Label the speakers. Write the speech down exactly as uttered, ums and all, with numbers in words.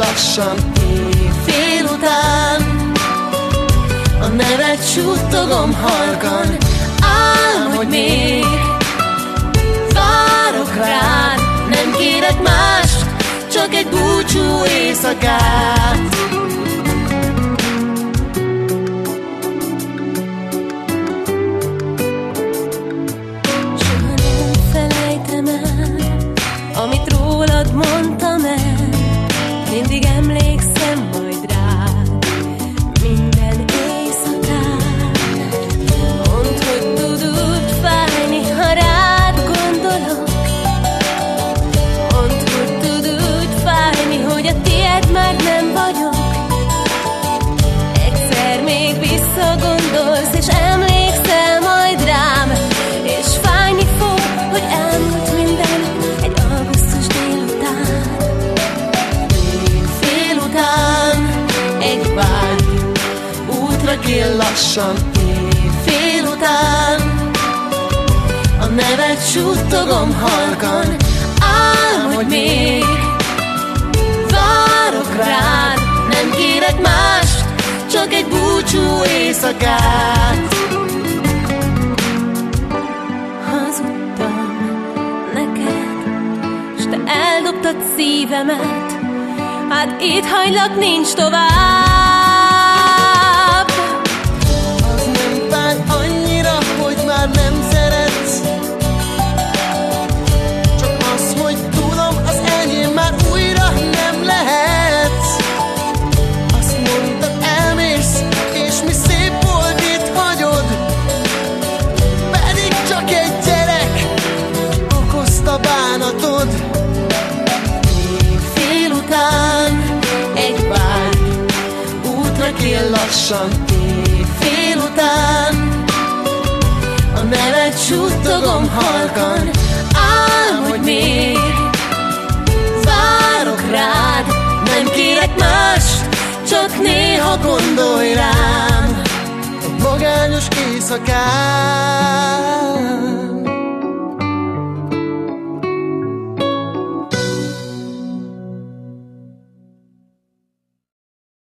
Speaker 1: lassan éjfél után. A nevet suttogom halkan, álmodj még. Várok rád, nem kérek mást, csak egy búcsú éjszakát. Soha nem felejtem el, amit rólad mondtam el. Mindig emlékszem majd rád, minden éjszakán. Mondd, hogy tud úgy fájni, ha rád gondolok. Mondd, hogy tud úgy fájni, hogy a tiéd már nem vagyok. Egyszer még visszagondolsz, és emlékszel majd rám, és fájni fog, hogy elmúlt minden egy augusztus délután. Éjfél után egy vágy útra kél lassan, éjfél után. A nevet suttogom halkan, álmodj még. Várok rád, nem kérek mást, csak egy búcsú éjszakát. Hazudtam neked, s te eldobtad szívemet. Hát itt hagylak, nincs tovább. Az nem fáj annyira, hogy már nem szeretsz, csak az, hogy tudom, az enyém már újra nem lehetsz. Azt mondtad, elmész, és mi szép volt, itt hagyod. Pedig csak egy gyerek okozta bánatod. Éjfél után egy vágy útra kél lassan, éjfél után. A nevet suttogom halkan, álmodj még. Várok rád, nem kérek mást, csak néha gondolj rám. Egy magányos éjszakát.